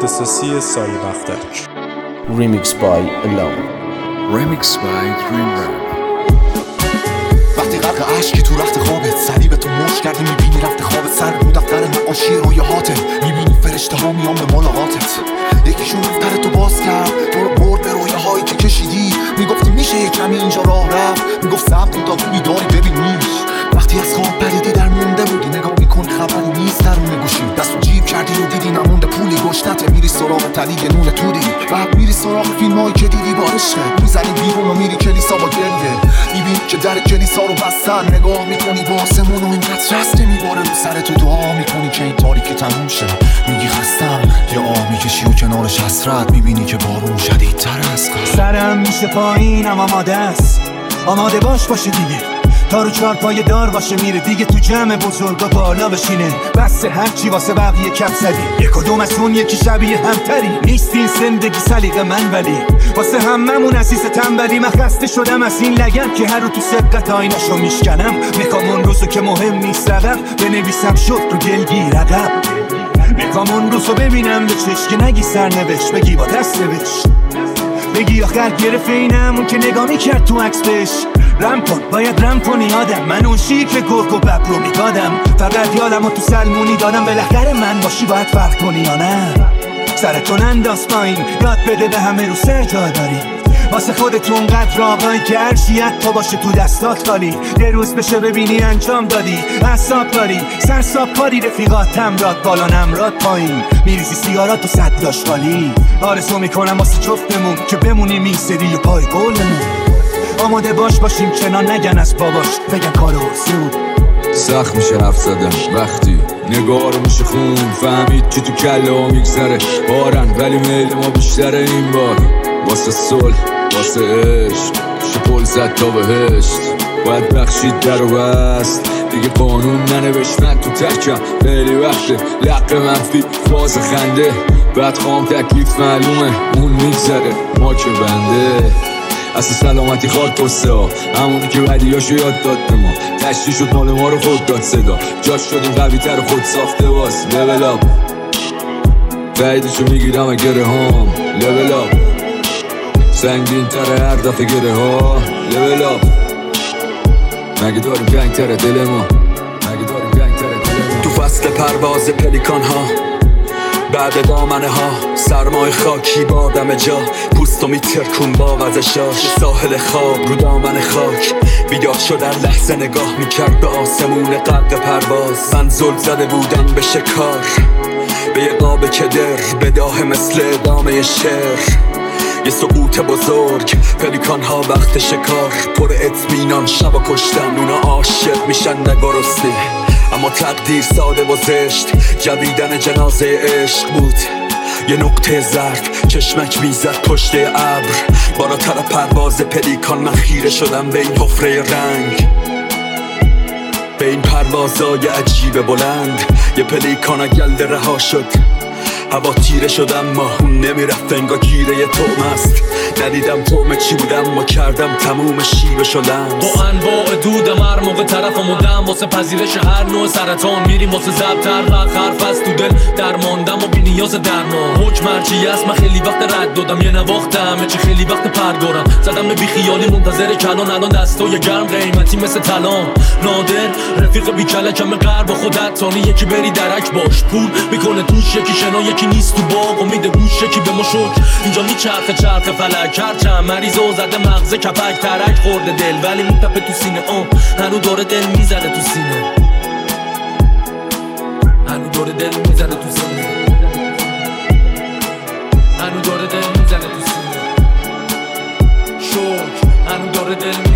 اختصاصی سایه بختک. Remix by Alone. Remix by Dream Rap. وقتی غرق عشقی تو رخت خوابت صلیب تو مشت کردی میبینی رفت خوابت سر رو دفتر نقاشی رویاهاته میبینی فرشته ها میان به ملاقاتت یکیشون دفتر تو باز کرد تو رو برد به رویاهایی که کشیدی میگفتی میشه یه کمی اینجا راه رفت میگفت صبر کن تا تو بیداری ببینیش وقتی از خواب پریدی در مونده بودی نگاه میکنی خبری نیست درون گوشی دستو جیب کردی و دیدی نمونده پولی گشتته میری سراغ تلیگ نون توری بعد میری سراغ فیلمایی که دیدی با عشقت میزنی بیرون و میری کلیسا با گریه میبینی که در کلیسا رو بستن نگاه میکنی با آسمون و اینقدر رسته میباره رو سر تو دعا میکنی که این تاریکی تموم شه میگی خستم یه آه میکشی و کنارش حسرت میبینی که بارون شدیدتر است سرم میشه پایینم آماده است آماده باشه دیگه تا رو چارپای دار باشه میره دیگه تو جمع بزرگا بالا بشینه بس هرچی واسه بقیه کف زدی یک کدوم از اون یکی شبیه همتری نیست این زندگی سلیقه من ولی واسه هممون عزیز تنبلی من خسته شدم از این لگن که هر رو تو سبقت آینشو میشکنم میخوام اون روزو که مهم نیست رقم بنویسم شد رو دلگیر رقم میخوام اون روزو ببینم به چشک نگی سرنوشت بگی با دست نوشت بگی آخر گرفت اینم اون که نگاه میکرد تو عکس بهش رم کن باید رم کنی آدم من اون شیک گرگ و ببر رو میدادم فقط یادم تو سلمونی دادم بالاخره من باشی باید فرق کنی یا نه سرتون انداز پایین یاد بده به همه رو سر جا داری واسه خودتون قدر آقایی که هرچیت تا باشه تو دستات خالی یه روز بشه ببینی انجام دادی اعصاب داری سرساب کاری رفیقاتم راد بالا نمراد پایین میریزی سیگارات و صد داشت خالی آرزو میکنم واسه جفتمون که بمونیم این سری و پای گلمون آماده باشیم چنان نگن از باباش بگن کارو زود سخت میشه حرف زدن وقتی نگاه رو میشه خون فهمید که تو کله ها میگذره بارن ولی میل ما بیشتره این بار واسه صلح واسه عشق میشه پل زد تا بهشت باید بخشید در و بست دیگه قانون ننوشت من تو ترکم خیلی وقته لق منفی فاز خنده بعد خام تکلیف معلومه اون میگذره ما که بنده اصلا سلامتی خواد پسته ها همونی که بدیاشو یاد داد به ما تشتی شد مال ما رو خود داد صدا جاش شدیم قوی تر خود ساخته باز لول اپ بعیدشو میگیرم گره هام لول اپ سنگین تره هر دفعه گره ها لول اپ مگه داریم جنگ تره دل ما مگه داریم جنگ تره دل ما تو فصل پرواز پلیکان ها بعد دامنه ها سرمای خاکی با دم جا پوستو میترکون با وزشاش ساحل خواب رو دامن خاک بیدار شدن لحظه نگاه میکرد به آسمون غرق پرواز من زل زده بودم به شکار به یه قاب کدر بداه مثل ادامه شعر یه سقوط بزرگ پلیکان ها وقت شکار پر اطمینان شب کشتن اونا عاشق میشن نگرسنه اما تقدیر ساده و زشت جویدن جنازه عشق بود یه نقطه زرد چشمک میزد پشت ابر بالاتر پرواز پلیکان من خیره شدم به این حفره رنگ به این پروازای عجیب بلند یه پلیکان گلده رها شد هوا تیره شدم ما اون نمیرفت انگا گیره یه توم است ندیدم توم چی بودم ما کردم تموم شیوه شدم با انواع دودم هر موقع طرف موندم واسه پذیرش هر نوع سرطان میریم واسه زبطر و حرف از تو دل درماندم و بی نیاز درمان حکم هرچی هست من خیلی وقت رد دادم یه نواختم چه خیلی وقت پردارم زدم به بیخیالی منتظر کلان الان دستای گرم قیمتی مثل طلان نادر رفیق بی کلکم غرب خودت تانی یکی بری درک باش پول میکنه توش یکی شنا یکی نیست تو باغ امید گوش یکی به ما شکر اینجا میچرخه چرخ فلک هر چند مریضو زده مغز کپک ترک خورده دل ولی میتپه تو سینه هنو داره دل میزنه تو سینه هنو داره دل میزنه تو سینه هنو داره دل میزنه تو سینه شکر هنو داره دل میزنه